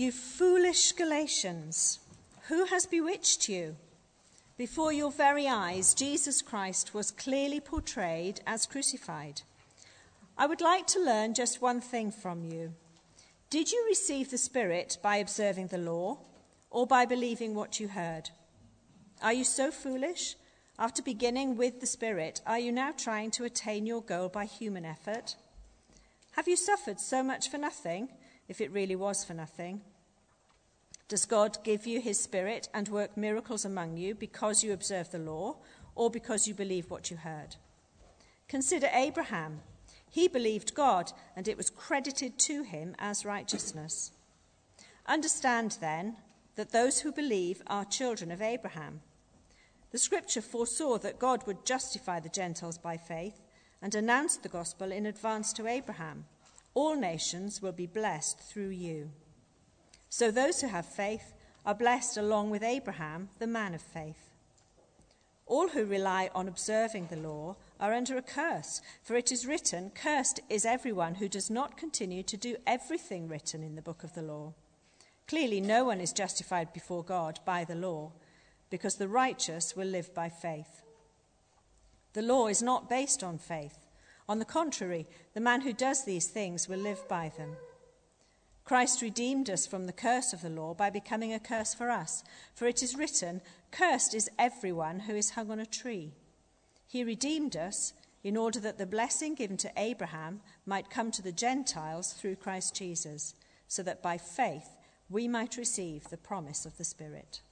You foolish Galatians, who has bewitched you? Before your very eyes, Jesus Christ was clearly portrayed as crucified. I would like to learn just one thing from you. Did you receive the Spirit by observing the law, or by believing what you heard? Are you so foolish? After beginning with the Spirit, are you now trying to attain your goal by human effort? Have you suffered so much for nothing, if it really was for nothing? Does God give you his Spirit and work miracles among you because you observe the law, or because you believe what you heard? Consider Abraham. He believed God, and it was credited to him as righteousness. Understand, then, that those who believe are children of Abraham. The scripture foresaw that God would justify the Gentiles by faith and announced the gospel in advance to Abraham. All nations will be blessed through you. So those who have faith are blessed along with Abraham, the man of faith. All who rely on observing the law are under a curse, for it is written, "Cursed is everyone who does not continue to do everything written in the book of the law." Clearly, no one is justified before God by the law, because the righteous will live by faith. The law is not based on faith. On the contrary, the man who does these things will live by them. Christ redeemed us from the curse of the law by becoming a curse for us. For it is written, "Cursed is everyone who is hung on a tree." He redeemed us in order that the blessing given to Abraham might come to the Gentiles through Christ Jesus, so that by faith we might receive the promise of the Spirit.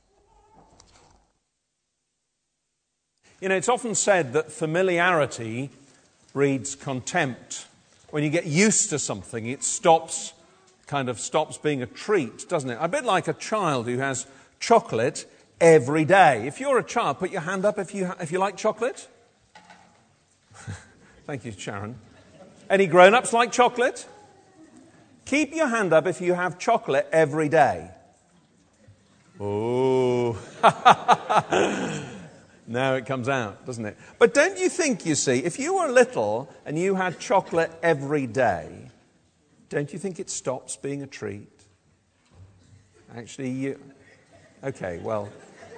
You know, it's often said that familiarity breeds contempt. When you get used to something, it stops being a treat, doesn't it? A bit like a child who has chocolate every day. If you're a child, put your hand up if you like chocolate. Thank you, Sharon. Any grown-ups like chocolate? Keep your hand up if you have chocolate every day. Oh. Now it comes out, doesn't it? But don't you think, you see, if you were little and you had chocolate every day, don't you think it stops being a treat? Actually, okay, well.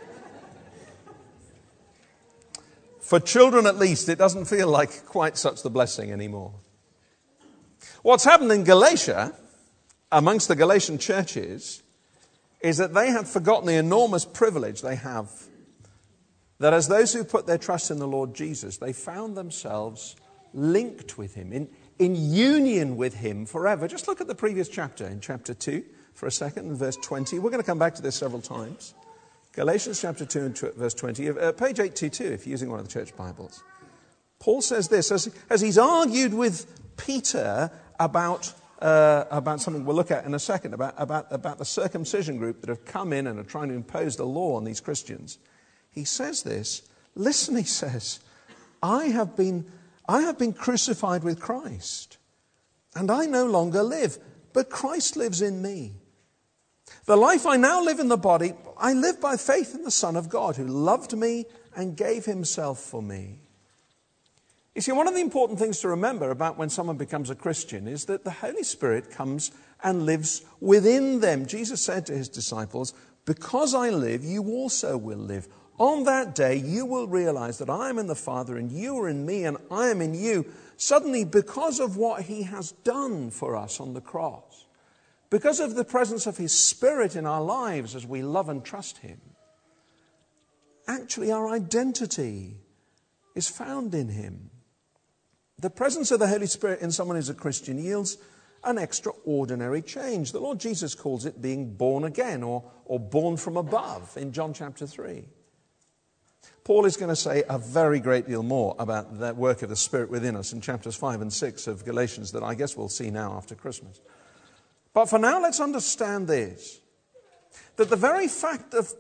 For children at least, it doesn't feel like quite such the blessing anymore. What's happened in Galatia, amongst the Galatian churches, is that they have forgotten the enormous privilege they have. That as those who put their trust in the Lord Jesus, they found themselves linked with him, in union with him forever. Just look at the previous chapter, in chapter 2, for a second, in verse 20. We're going to come back to this several times. Galatians chapter 2 and verse 20, page 822, if you're using one of the church Bibles. Paul says this, as he's argued with Peter about something we'll look at in a second, about the circumcision group that have come in and are trying to impose the law on these Christians. He says this, listen, he says, I have been crucified with Christ, and I no longer live, but Christ lives in me. The life I now live in the body, I live by faith in the Son of God, who loved me and gave himself for me. You see, one of the important things to remember about when someone becomes a Christian is that the Holy Spirit comes and lives within them. Jesus said to his disciples, "Because I live, you also will live. On that day, you will realize that I am in the Father and you are in me and I am in you." Suddenly, because of what he has done for us on the cross, because of the presence of his Spirit in our lives as we love and trust him, actually our identity is found in him. The presence of the Holy Spirit in someone who's a Christian yields an extraordinary change. The Lord Jesus calls it being born again or born from above in John chapter 3. Paul is going to say a very great deal more about the work of the Spirit within us in chapters 5 and 6 of Galatians that I guess we'll see now after Christmas. But for now, let's understand this, that the very fact of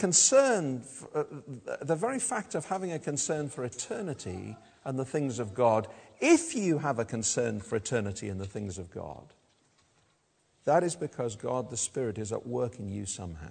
having a concern for eternity and the things of God, if you have a concern for eternity and the things of God, that is because God, the Spirit, is at work in you somehow.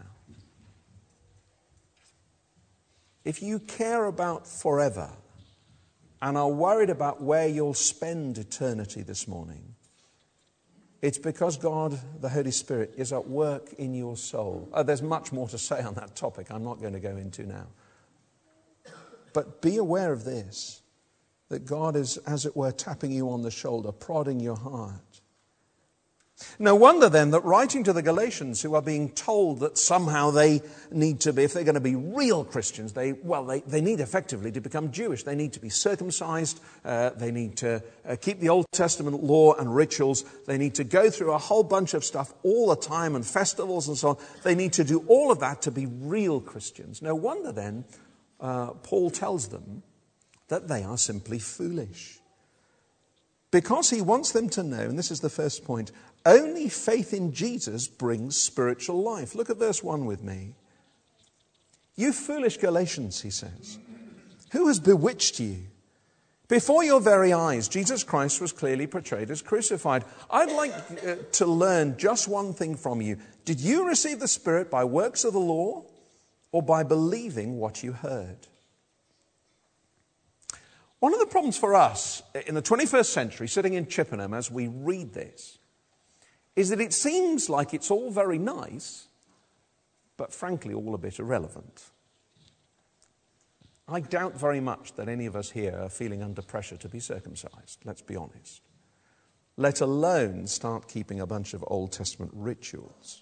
If you care about forever and are worried about where you'll spend eternity this morning, It's because God, the Holy Spirit, is at work in your soul. There's much more to say on that topic I'm not going to go into now. But be aware of this, that God is, as it were, tapping you on the shoulder, prodding your heart. No wonder then that writing to the Galatians, who are being told that somehow they need to be, if they're going to be real Christians, they need effectively to become Jewish. They need to be circumcised. They need to keep the Old Testament law and rituals. They need to go through a whole bunch of stuff all the time and festivals and so on. They need to do all of that to be real Christians. No wonder then Paul tells them that they are simply foolish. Because he wants them to know, and this is the first point, only faith in Jesus brings spiritual life. Look at verse 1 with me. You foolish Galatians, he says, who has bewitched you? Before your very eyes, Jesus Christ was clearly portrayed as crucified. I'd like to learn just one thing from you. Did you receive the Spirit by works of the law or by believing what you heard? One of the problems for us in the 21st century, sitting in Chippenham as we read this, is that it seems like it's all very nice, but frankly all a bit irrelevant. I doubt very much that any of us here are feeling under pressure to be circumcised, let's be honest. Let alone start keeping a bunch of Old Testament rituals.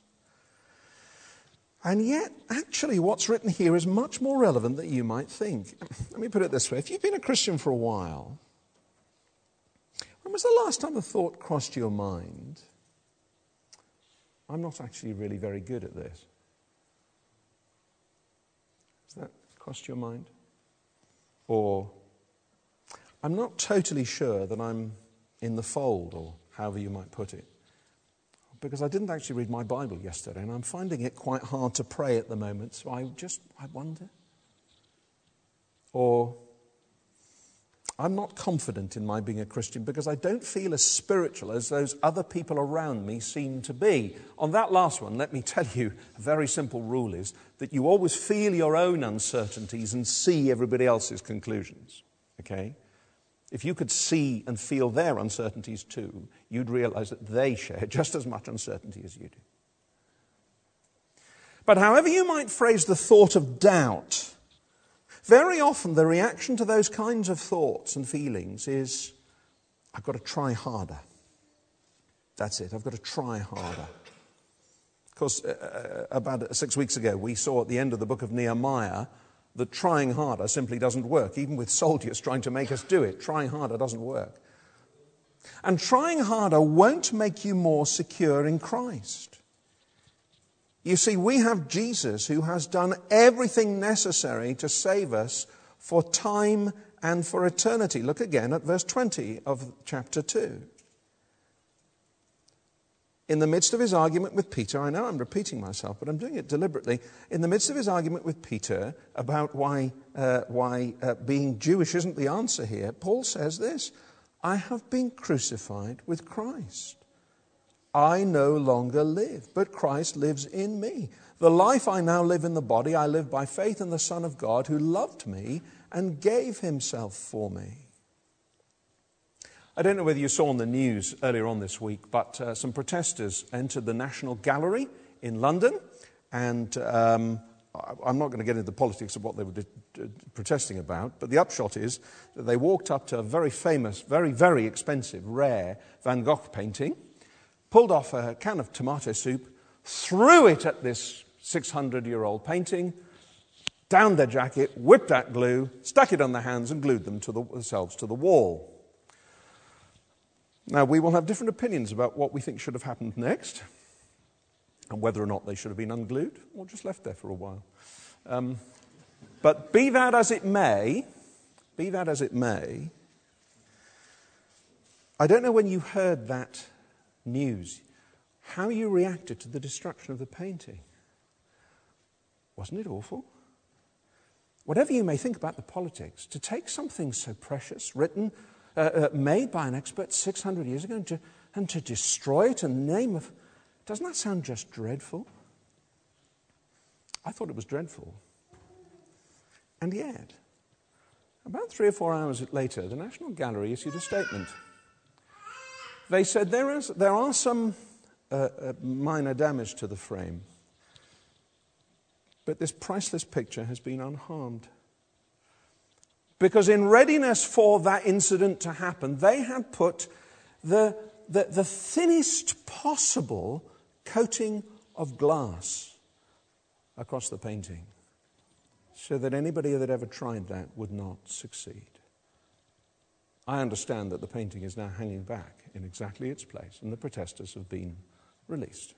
And yet, actually, what's written here is much more relevant than you might think. Let me put it this way. If you've been a Christian for a while, when was the last time a thought crossed your mind? I'm not actually really very good at this. Has that crossed your mind? Or, I'm not totally sure that I'm in the fold, or however you might put it. Because I didn't actually read my Bible yesterday, and I'm finding it quite hard to pray at the moment, so I wonder. Or, I'm not confident in my being a Christian because I don't feel as spiritual as those other people around me seem to be. On that last one, let me tell you, a very simple rule is that you always feel your own uncertainties and see everybody else's conclusions. Okay? If you could see and feel their uncertainties too, you'd realize that they share just as much uncertainty as you do. But however you might phrase the thought of doubt, very often the reaction to those kinds of thoughts and feelings is, I've got to try harder. That's it, I've got to try harder. Of course, about 6 weeks ago, we saw at the end of the book of Nehemiah that trying harder simply doesn't work. Even with soldiers trying to make us do it, trying harder doesn't work. And trying harder won't make you more secure in Christ. You see, we have Jesus who has done everything necessary to save us for time and for eternity. Look again at verse 20 of chapter 2. In the midst of his argument with Peter, I know I'm repeating myself, but I'm doing it deliberately. In the midst of his argument with Peter about why being Jewish isn't the answer here, Paul says this, I have been crucified with Christ. I no longer live, but Christ lives in me. The life I now live in the body, I live by faith in the Son of God who loved me and gave himself for me. I don't know whether you saw on the news earlier on this week, but some protesters entered the National Gallery in London, and I'm not going to get into the politics of what they were protesting about, but the upshot is that they walked up to a very famous, very, very expensive, rare Van Gogh painting, pulled off a can of tomato soup, threw it at this 600-year-old painting, downed their jacket, whipped out glue, stuck it on their hands and glued them to themselves to the wall. Now, we will have different opinions about what we think should have happened next, and whether or not they should have been unglued or just left there for a while. But be that as it may, I don't know when you heard that news, how you reacted to the destruction of the painting. Wasn't it awful? Whatever you may think about the politics, to take something so precious, written, made by an expert 600 years ago, and to destroy it in the name of... Doesn't that sound just dreadful? I thought it was dreadful. And yet, about 3 or 4 hours later, the National Gallery issued a statement. They said there are some minor damage to the frame, but this priceless picture has been unharmed. Because in readiness for that incident to happen, they had put the thinnest possible coating of glass across the painting, so that anybody that ever tried that would not succeed. I understand that the painting is now hanging back in exactly its place, and the protesters have been released.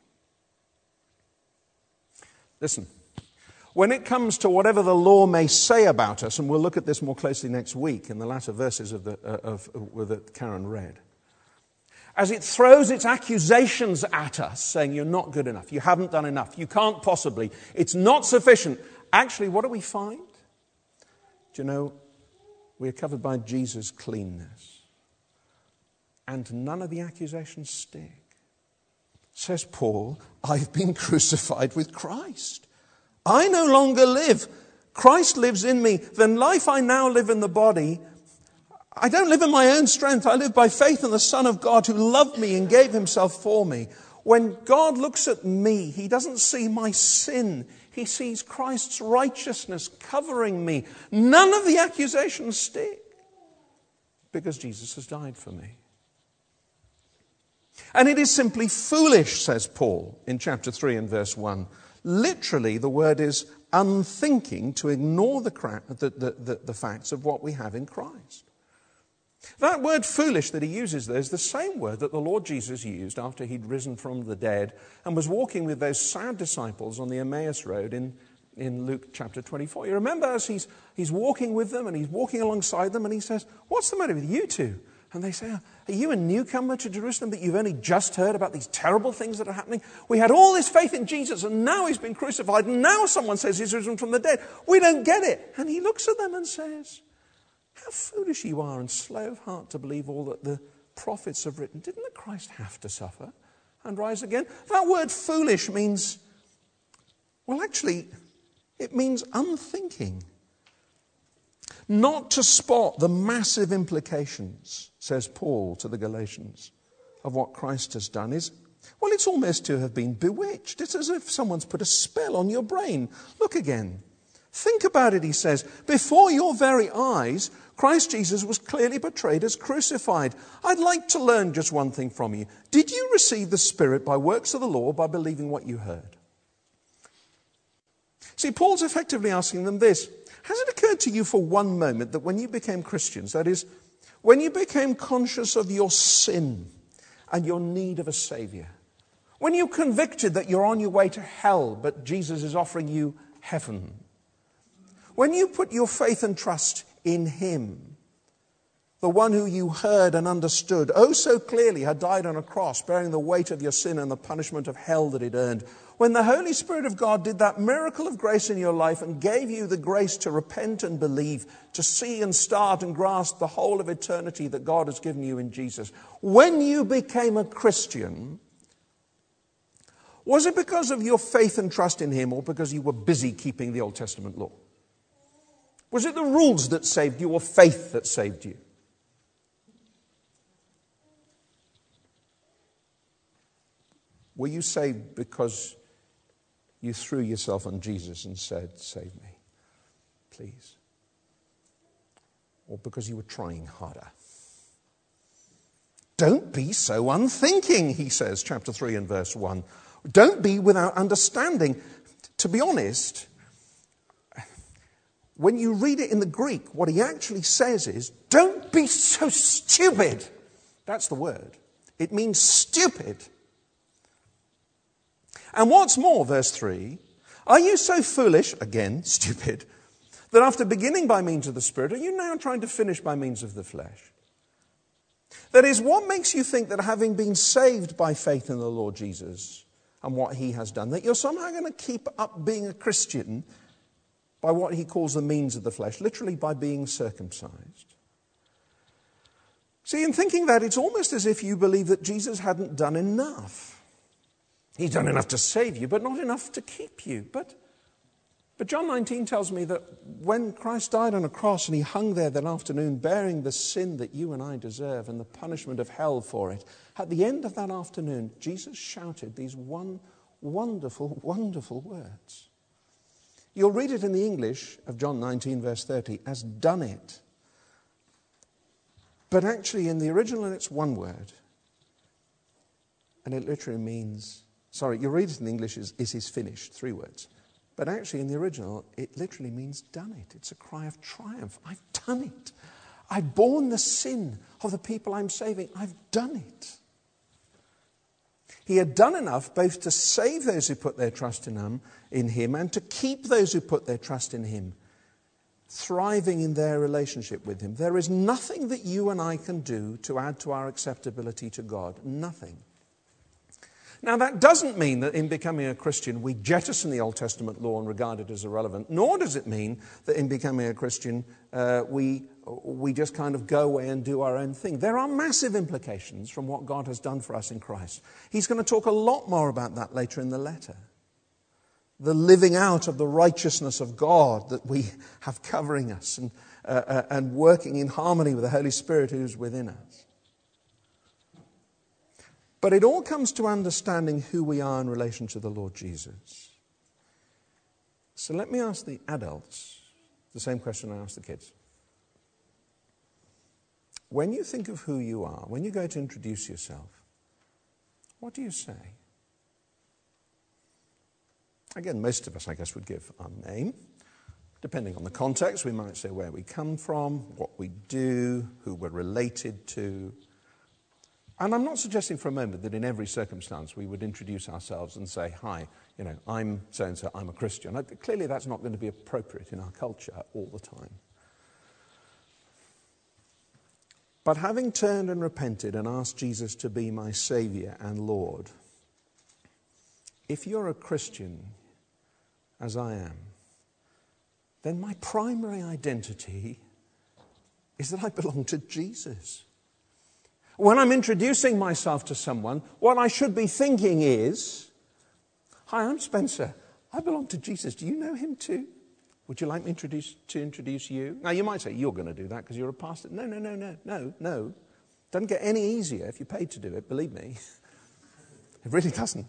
Listen, when it comes to whatever the law may say about us, and we'll look at this more closely next week in the latter verses that Karen read, as it throws its accusations at us, saying you're not good enough, you haven't done enough, you can't possibly, it's not sufficient. Actually, what do we find? Do you know, we are covered by Jesus' cleanness. And none of the accusations stick. Says Paul, I've been crucified with Christ. I no longer live. Christ lives in me. The life I now live in the body, I don't live in my own strength. I live by faith in the Son of God who loved me and gave himself for me. When God looks at me, he doesn't see my sin. He sees Christ's righteousness covering me. None of the accusations stick because Jesus has died for me. And it is simply foolish, says Paul in chapter 3 and verse 1. Literally, the word is unthinking to ignore the facts of what we have in Christ. That word foolish that he uses there is the same word that the Lord Jesus used after he'd risen from the dead and was walking with those sad disciples on the Emmaus Road in Luke chapter 24. You remember as he's walking with them and he's walking alongside them and he says, what's the matter with you two? And they say, are you a newcomer to Jerusalem that you've only just heard about these terrible things that are happening? We had all this faith in Jesus and now he's been crucified and now someone says he's risen from the dead. We don't get it. And he looks at them and says, how foolish you are and slow of heart to believe all that the prophets have written. Didn't the Christ have to suffer and rise again? That word foolish means, well, actually, it means unthinking. Not to spot the massive implications, says Paul to the Galatians, of what Christ has done is, well, it's almost to have been bewitched. It's as if someone's put a spell on your brain. Look again. Think about it, he says. Before your very eyes, Christ Jesus was clearly portrayed as crucified. I'd like to learn just one thing from you. Did you receive the Spirit by works of the law, by believing what you heard? See, Paul's effectively asking them this. Has it occurred to you for one moment that when you became Christians, that is, when you became conscious of your sin and your need of a Saviour, when you're convicted that you're on your way to hell, but Jesus is offering you heaven, when you put your faith and trust in him, the one who you heard and understood, oh so clearly had died on a cross, bearing the weight of your sin and the punishment of hell that it earned, when the Holy Spirit of God did that miracle of grace in your life and gave you the grace to repent and believe, to see and start and grasp the whole of eternity that God has given you in Jesus, when you became a Christian, was it because of your faith and trust in him or because you were busy keeping the Old Testament law? Was it the rules that saved you or faith that saved you? Were you saved because you threw yourself on Jesus and said, save me, please? Or because you were trying harder? Don't be so unthinking, he says, chapter 3 and verse 1. Don't be without understanding. To be honest, when you read it in the Greek, what he actually says is, don't be so stupid. That's the word. It means stupid. And what's more, verse 3, are you so foolish, again, stupid, that after beginning by means of the Spirit, are you now trying to finish by means of the flesh? That is, what makes you think that having been saved by faith in the Lord Jesus and what he has done, that you're somehow going to keep up being a Christian by what he calls the means of the flesh, literally by being circumcised? See, in thinking that, it's almost as if you believe that Jesus hadn't done enough. He's done enough to save you, but not enough to keep you. But But John 19 tells me that when Christ died on a cross and he hung there that afternoon bearing the sin that you and I deserve and the punishment of hell for it, at the end of that afternoon, Jesus shouted these wonderful, wonderful words. You'll read it in the English of John 19, verse 30, as done it. But actually in the original it's one word. And it literally means, you'll read it in the English as is finished, 3 words. But actually in the original it literally means done it. It's a cry of triumph. I've done it. I've borne the sin of the people I'm saving. I've done it. He had done enough both to save those who put their trust in him and to keep those who put their trust in him thriving in their relationship with him. There is nothing that you and I can do to add to our acceptability to God. Nothing. Now, that doesn't mean that in becoming a Christian we jettison the Old Testament law and regard it as irrelevant, nor does it mean that in becoming a Christian we just kind of go away and do our own thing. There are massive implications from what God has done for us in Christ. He's going to talk a lot more about that later in the letter. The living out of the righteousness of God that we have covering us and working in harmony with the Holy Spirit who's within us. But it all comes to understanding who we are in relation to the Lord Jesus. So let me ask the adults the same question I asked the kids. When you think of who you are, when you go to introduce yourself, what do you say? Again, most of us, I guess, would give our name. Depending on the context, we might say where we come from, what we do, who we're related to. And I'm not suggesting for a moment that in every circumstance we would introduce ourselves and say, hi, I'm so-and-so, I'm a Christian. Clearly that's not going to be appropriate in our culture all the time. But having turned and repented and asked Jesus to be my Saviour and Lord, if you're a Christian, as I am, then my primary identity is that I belong to Jesus. When I'm introducing myself to someone, what I should be thinking is, hi, I'm Spencer. I belong to Jesus. Do you know him too? Would you like me to introduce you? Now, you might say, you're going to do that because you're a pastor. No. Doesn't get any easier if you're paid to do it, believe me. It really doesn't.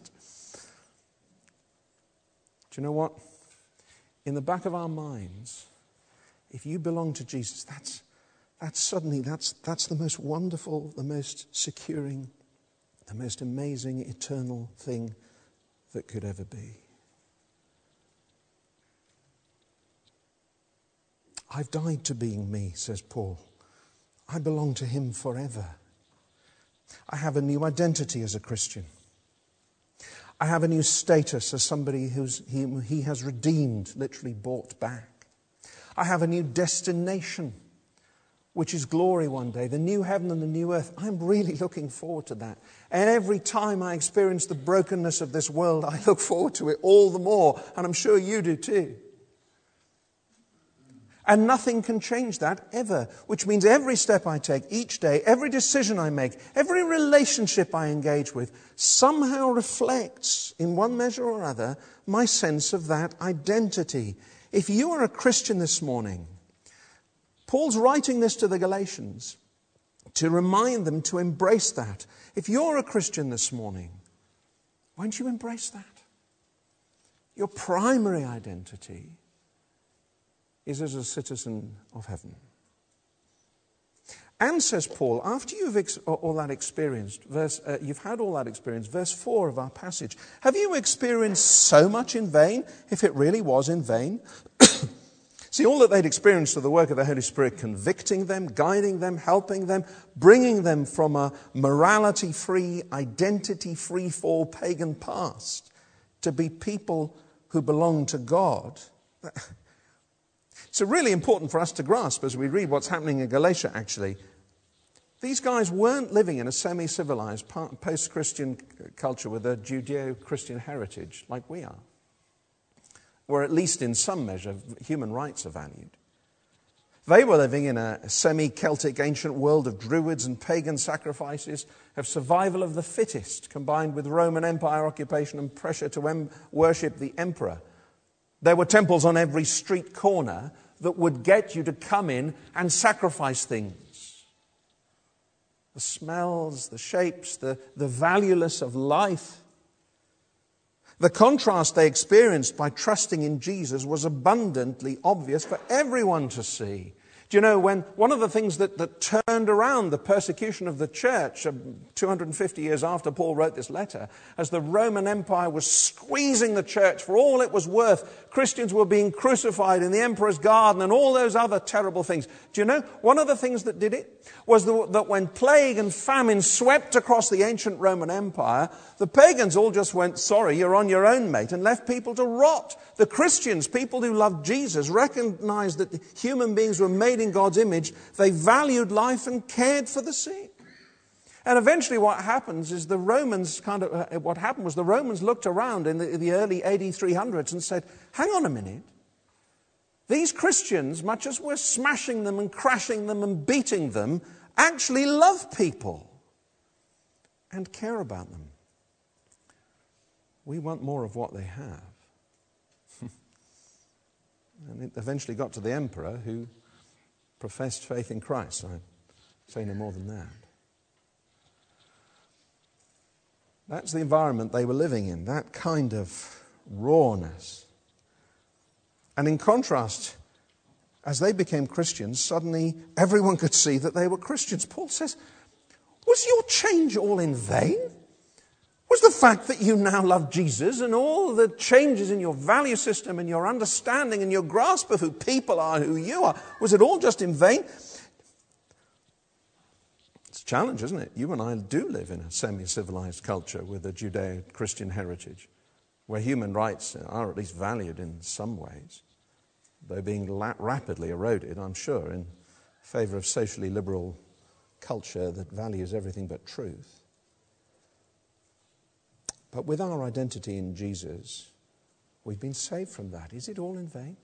Do you know what? In the back of our minds, if you belong to Jesus, that's the most wonderful, the most securing, the most amazing, eternal thing that could ever be. I've died to being me, says Paul. I belong to him forever. I have a new identity as a Christian. I have a new status as somebody whom he has redeemed, literally bought back. I have a new destination, which is glory one day, the new heaven and the new earth. I'm really looking forward to that. And every time I experience the brokenness of this world, I look forward to it all the more. And I'm sure you do too. And nothing can change that ever, which means every step I take each day, every decision I make, every relationship I engage with somehow reflects, in one measure or other, my sense of that identity. If you are a Christian this morning, Paul's writing this to the Galatians to remind them to embrace that. If you're a Christian this morning, won't you embrace that? Your primary identity is as a citizen of heaven. And, says Paul, after you've all that experienced, you've had all that experience, verse 4 of our passage, have you experienced so much in vain, if it really was in vain? See, all that they'd experienced of the work of the Holy Spirit convicting them, guiding them, helping them, bringing them from a morality-free, identity-free fall pagan past to be people who belong to God. It's really important for us to grasp as we read what's happening in Galatia, actually. These guys weren't living in a semi-civilized, post-Christian culture with a Judeo-Christian heritage like we are, where at least in some measure human rights are valued. They were living in a semi-Celtic ancient world of druids and pagan sacrifices, of survival of the fittest, combined with Roman Empire occupation and pressure to worship the emperor. There were temples on every street corner that would get you to come in and sacrifice things. The smells, the shapes, the valueless of life. The contrast they experienced by trusting in Jesus was abundantly obvious for everyone to see. Do you know, when one of the things that turned around the persecution of the church 250 years after Paul wrote this letter, as the Roman Empire was squeezing the church for all it was worth, Christians were being crucified in the emperor's garden and all those other terrible things. Do you know, one of the things that did it was that when plague and famine swept across the ancient Roman Empire, the pagans all just went, sorry, you're on your own, mate, and left people to rot. The Christians, people who loved Jesus, recognized that human beings were made in God's image. They valued life and cared for the sick. And eventually what happens is the Romans the Romans looked around in the early AD 300s and said, hang on a minute. These Christians, much as we're smashing them and crashing them and beating them, actually love people and care about them. We want more of what they have. And it eventually got to the emperor, who professed faith in Christ. I say no more than that. That's the environment they were living in, that kind of rawness. And in contrast, as they became Christians, suddenly everyone could see that they were Christians. Paul says, was your change all in vain? Was the fact that you now love Jesus and all the changes in your value system and your understanding and your grasp of who people are, who you are, was it all just in vain? It's a challenge, isn't it? You and I do live in a semi-civilized culture with a Judeo-Christian heritage where human rights are at least valued in some ways, though being rapidly eroded, I'm sure, in favor of socially liberal culture that values everything but truth. But with our identity in Jesus, we've been saved from that. Is it all in vain?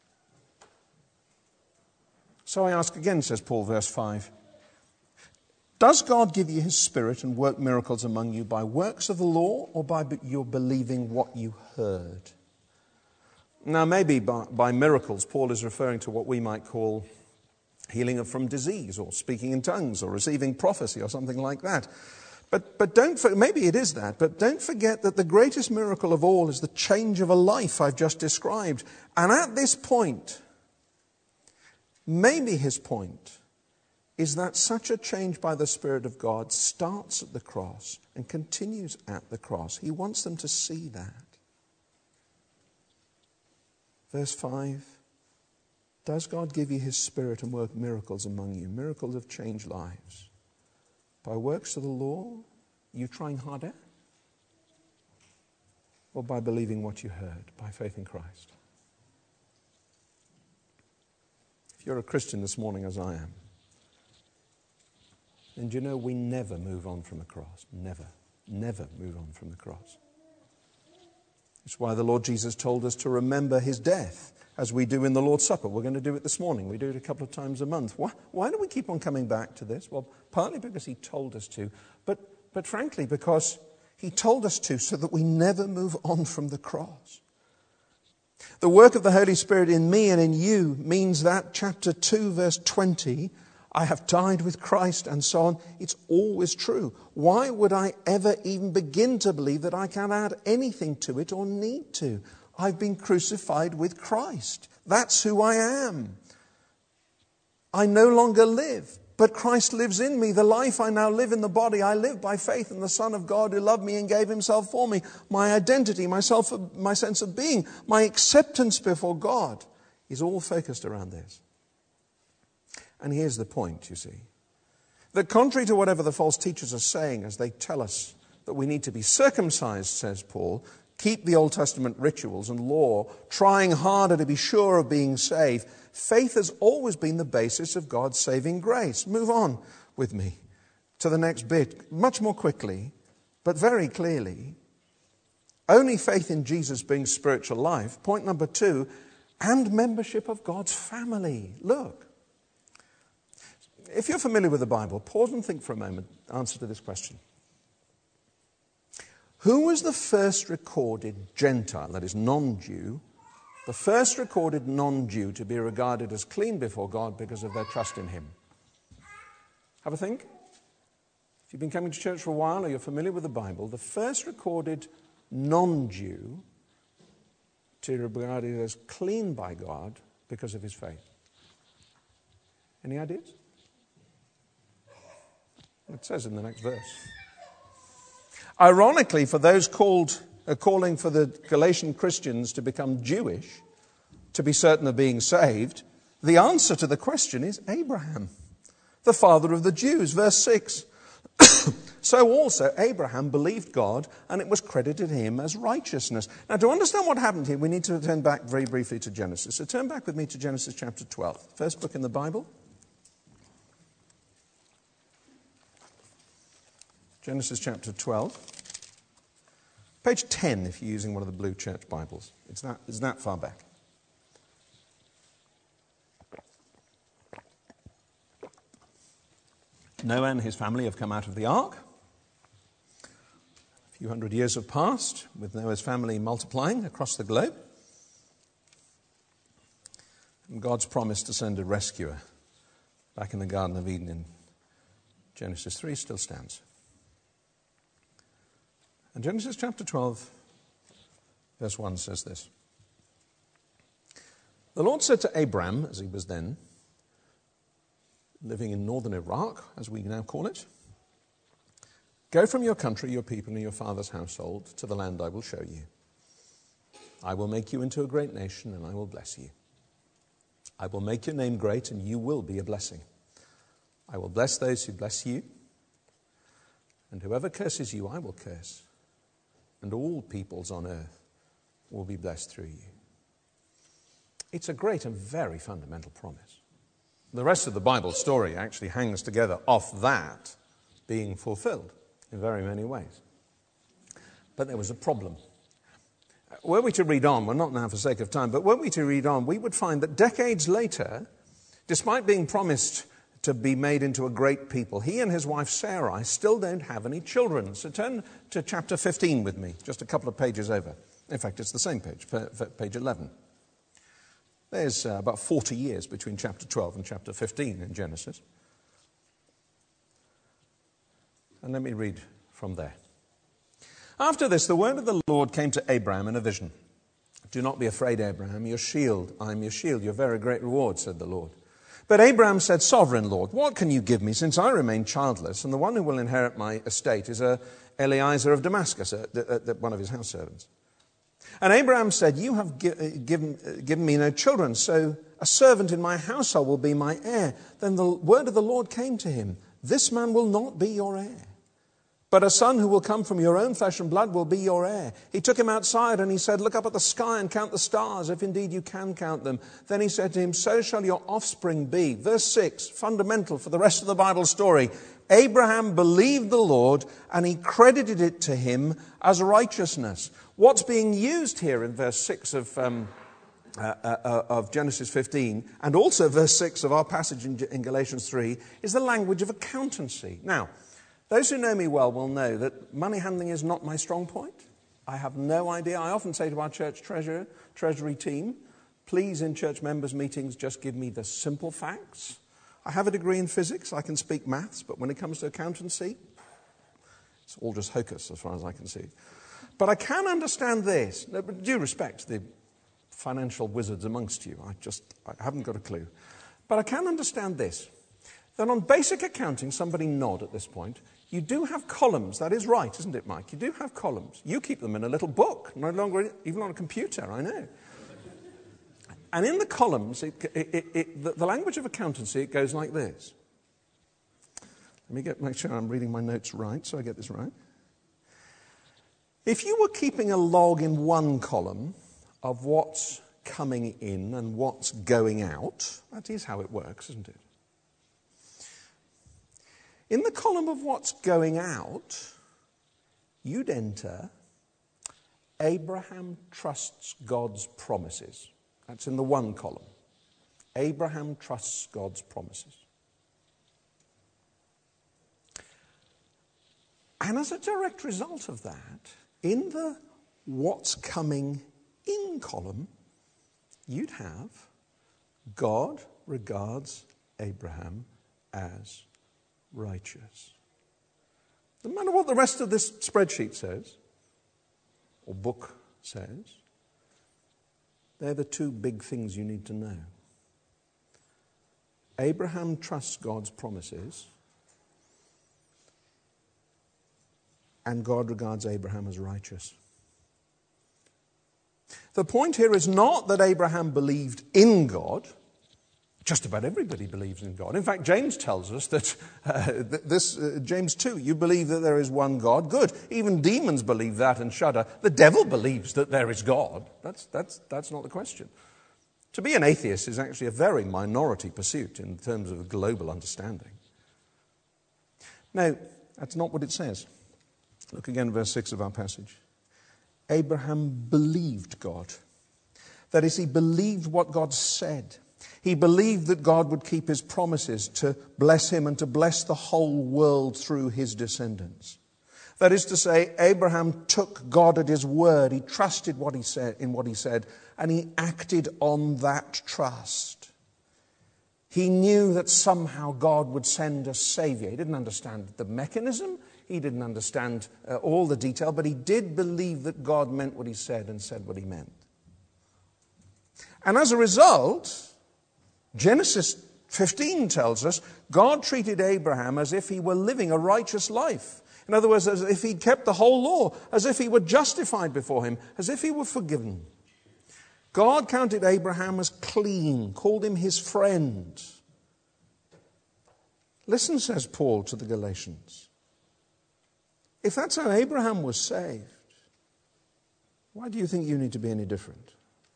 So I ask again, says Paul, verse 5, does God give you his Spirit and work miracles among you by works of the law or by your believing what you heard? Now, maybe by miracles, Paul is referring to what we might call healing from disease or speaking in tongues or receiving prophecy or something like that. But maybe it is that, but don't forget that the greatest miracle of all is the change of a life I've just described. And at this point, maybe his point is that such a change by the Spirit of God starts at the cross and continues at the cross. He wants them to see that. Verse 5, does God give you his Spirit and work miracles among you? Miracles have changed lives. By works of the law, you trying harder? Or by believing what you heard, by faith in Christ? If you're a Christian this morning, as I am, then do you know we never move on from the cross? Never move on from the cross. It's why the Lord Jesus told us to remember his death, as we do in the Lord's Supper. We're going to do it this morning. We do it a couple of times a month. Why do we keep on coming back to this? Well, partly because he told us to, but frankly because he told us to so that we never move on from the cross. The work of the Holy Spirit in me and in you means that, chapter 2, verse 20, I have died with Christ and so on. It's always true. Why would I ever even begin to believe that I can add anything to it or need to? I've been crucified with Christ. That's who I am. I no longer live, but Christ lives in me. The life I now live in the body, I live by faith in the Son of God who loved me and gave himself for me. My identity, my sense of being, my acceptance before God is all focused around this. And here's the point, you see. That contrary to whatever the false teachers are saying as they tell us that we need to be circumcised, says Paul, keep the Old Testament rituals and law, trying harder to be sure of being saved, faith has always been the basis of God's saving grace. Move on with me to the next bit, much more quickly, but very clearly. Only faith in Jesus brings spiritual life. Point number 2, and membership of God's family. Look. If you're familiar with the Bible, pause and think for a moment, answer to this question. Who was the first recorded Gentile, that is non-Jew, The first recorded non-Jew to be regarded as clean before God because of their trust in him. Have a think. If you've been coming to church for a while or you're familiar with the Bible, the first recorded non-Jew to be regarded as clean by God because of his faith. Any ideas? It says in the next verse. Ironically, for those calling for the Galatian Christians to become Jewish, to be certain of being saved, the answer to the question is Abraham, the father of the Jews. Verse 6. So also Abraham believed God, and it was credited him as righteousness. Now, to understand what happened here, we need to turn back very briefly to Genesis. So turn back with me to Genesis chapter 12, first book in the Bible. Genesis chapter 12. Page 10 if you're using one of the blue church Bibles. It's that far back. Noah and his family have come out of the ark. A few hundred years have passed with Noah's family multiplying across the globe. And God's promise to send a rescuer back in the Garden of Eden in Genesis 3 still stands. And Genesis chapter 12, verse 1 says this. The Lord said to Abram, as he was then living in northern Iraq, as we now call it, go from your country, your people, and your father's household to the land I will show you. I will make you into a great nation, and I will bless you. I will make your name great, and you will be a blessing. I will bless those who bless you, and whoever curses you, I will curse. And all peoples on earth will be blessed through you. It's a great and very fundamental promise. The rest of the Bible story actually hangs together off that being fulfilled in very many ways. But there was a problem. Were we to read on, well, not now for sake of time, but were we to read on, we would find that decades later, despite being promised to be made into a great people, he and his wife Sarai still don't have any children. So turn to chapter 15 with me, just a couple of pages over. In fact, it's the same page, page 11. There's about 40 years between chapter 12 and chapter 15 in Genesis. And let me read from there. After this, the word of the Lord came to Abraham in a vision. Do not be afraid, Abraham, your shield, I am your shield, your very great reward, said the Lord. But Abraham said, Sovereign Lord, what can you give me since I remain childless, and the one who will inherit my estate is Eliezer of Damascus, one of his house servants. And Abraham said, you have given me no children, so a servant in my household will be my heir. Then the word of the Lord came to him, this man will not be your heir, but a son who will come from your own flesh and blood will be your heir. He took him outside and he said, look up at the sky and count the stars, if indeed you can count them. Then he said to him, so shall your offspring be. Verse 6, fundamental for the rest of the Bible story. Abraham believed the Lord and he credited it to him as righteousness. What's being used here in verse 6 of Genesis 15 and also verse 6 of our passage in Galatians 3 is the language of accountancy. Now, those who know me well will know that money handling is not my strong point. I have no idea. I often say to our church treasury team, please in church members' meetings just give me the simple facts. I have a degree in physics. I can speak maths. But when it comes to accountancy, it's all just hocus as far as I can see. But I can understand this. With due respect to the financial wizards amongst you, I haven't got a clue. But I can understand this. That on basic accounting, somebody nod at this point, you do have columns. That is right, isn't it, Mike? You do have columns. You keep them in a little book, no longer even on a computer, I know. And in the columns, the language of accountancy, it goes like this. Let me make sure I'm reading my notes right, so I get this right. If you were keeping a log in one column of what's coming in and what's going out, that is how it works, isn't it? In the column of what's going out, you'd enter Abraham trusts God's promises. That's in the one column. Abraham trusts God's promises. And as a direct result of that, in the what's coming in column, you'd have God regards Abraham as righteous. No matter what the rest of this spreadsheet says, or book says, they're the two big things you need to know. Abraham trusts God's promises, and God regards Abraham as righteous. The point here is not that Abraham believed in God. Just about everybody believes in God. In fact, James tells us that, James 2, you believe that there is one God. Good. Even demons believe that and shudder. The devil believes that there is God. That's not the question. To be an atheist is actually a very minority pursuit in terms of global understanding. Now, that's not what it says. Look again at verse 6 of our passage. Abraham believed God. That is, he believed what God said. He believed that God would keep his promises to bless him and to bless the whole world through his descendants. That is to say, Abraham took God at his word. He trusted what he said, and he acted on that trust. He knew that somehow God would send a savior. He didn't understand the mechanism. He didn't understand all the detail, but he did believe that God meant what he said and said what he meant. And as a result, Genesis 15 tells us God treated Abraham as if he were living a righteous life. In other words, as if he'd kept the whole law, as if he were justified before him, as if he were forgiven. God counted Abraham as clean, called him his friend. Listen, says Paul to the Galatians. If that's how Abraham was saved, why do you think you need to be any different?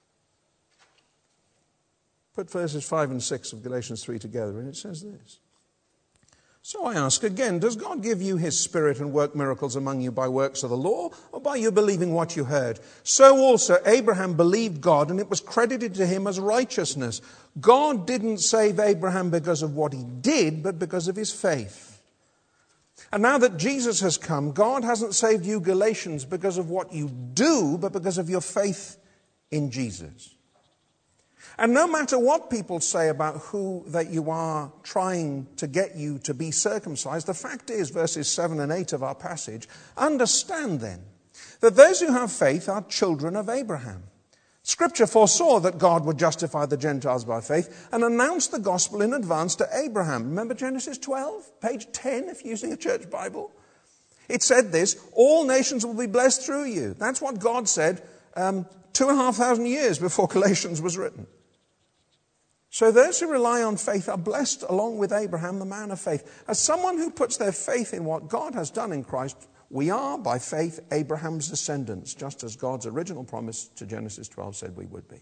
Put verses 5 and 6 of Galatians 3 together, and it says this. So I ask again, does God give you his Spirit and work miracles among you by works of the law, or by you believing what you heard? So also Abraham believed God, and it was credited to him as righteousness. God didn't save Abraham because of what he did, but because of his faith. And now that Jesus has come, God hasn't saved you, Galatians, because of what you do, but because of your faith in Jesus. And no matter what people say about who that you are trying to get you to be circumcised, the fact is, verses 7 and 8 of our passage, understand then that those who have faith are children of Abraham. Scripture foresaw that God would justify the Gentiles by faith and announced the gospel in advance to Abraham. Remember Genesis 12, page 10, if you're using a church Bible? It said this, all nations will be blessed through you. That's what God said 2,500 years before Galatians was written. So those who rely on faith are blessed along with Abraham, the man of faith. As someone who puts their faith in what God has done in Christ, we are, by faith, Abraham's descendants, just as God's original promise to Genesis 12 said we would be.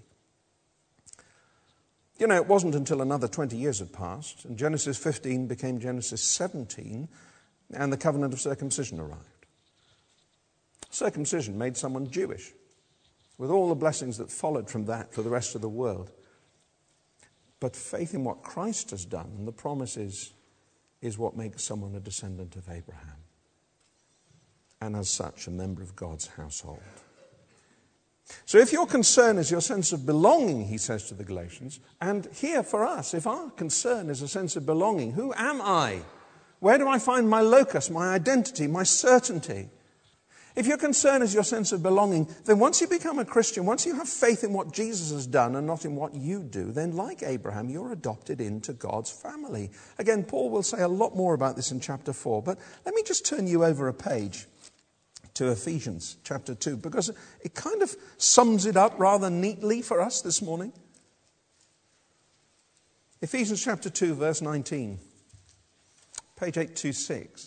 You know, it wasn't until another 20 years had passed, and Genesis 15 became Genesis 17, and the covenant of circumcision arrived. Circumcision made someone Jewish, with all the blessings that followed from that for the rest of the world. But faith in what Christ has done and the promises is what makes someone a descendant of Abraham. And as such, a member of God's household. So if your concern is your sense of belonging, he says to the Galatians, and here for us, if our concern is a sense of belonging, who am I? Where do I find my locus, my identity, my certainty? If your concern is your sense of belonging, then once you become a Christian, once you have faith in what Jesus has done and not in what you do, then like Abraham, you're adopted into God's family. Again, Paul will say a lot more about this in chapter 4, but let me just turn you over a page to Ephesians chapter 2, because it kind of sums it up rather neatly for us this morning. Ephesians chapter 2, verse 19, page 826.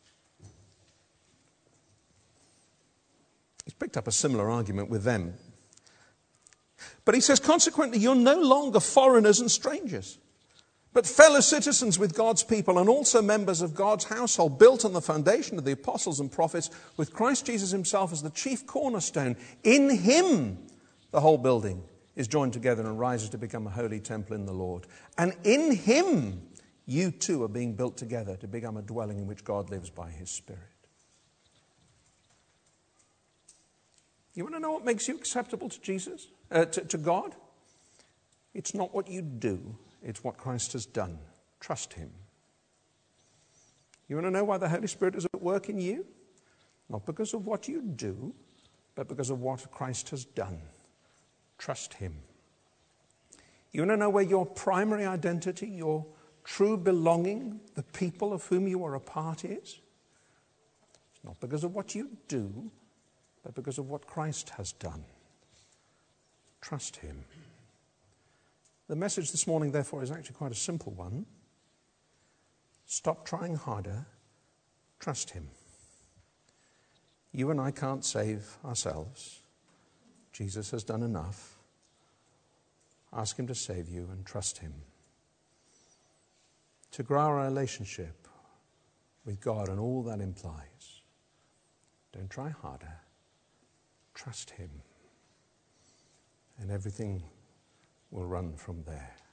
He's picked up a similar argument with them. But he says, consequently, you're no longer foreigners and strangers, but fellow citizens with God's people and also members of God's household, built on the foundation of the apostles and prophets, with Christ Jesus himself as the chief cornerstone. In him, the whole building is joined together and rises to become a holy temple in the Lord. And in him, you too are being built together to become a dwelling in which God lives by his Spirit. You want to know what makes you acceptable to Jesus, to God? It's not what you do, it's what Christ has done. Trust him. You want to know why the Holy Spirit is at work in you? Not because of what you do, but because of what Christ has done. Trust him. You want to know where your primary identity, your true belonging, the people of whom you are a part is? It's not because of what you do, but because of what Christ has done. Trust him. The message this morning, therefore, is actually quite a simple one. Stop trying harder. Trust him. You and I can't save ourselves. Jesus has done enough. Ask him to save you and trust him. To grow our relationship with God and all that implies, don't try harder. Trust him. And everything will run from there.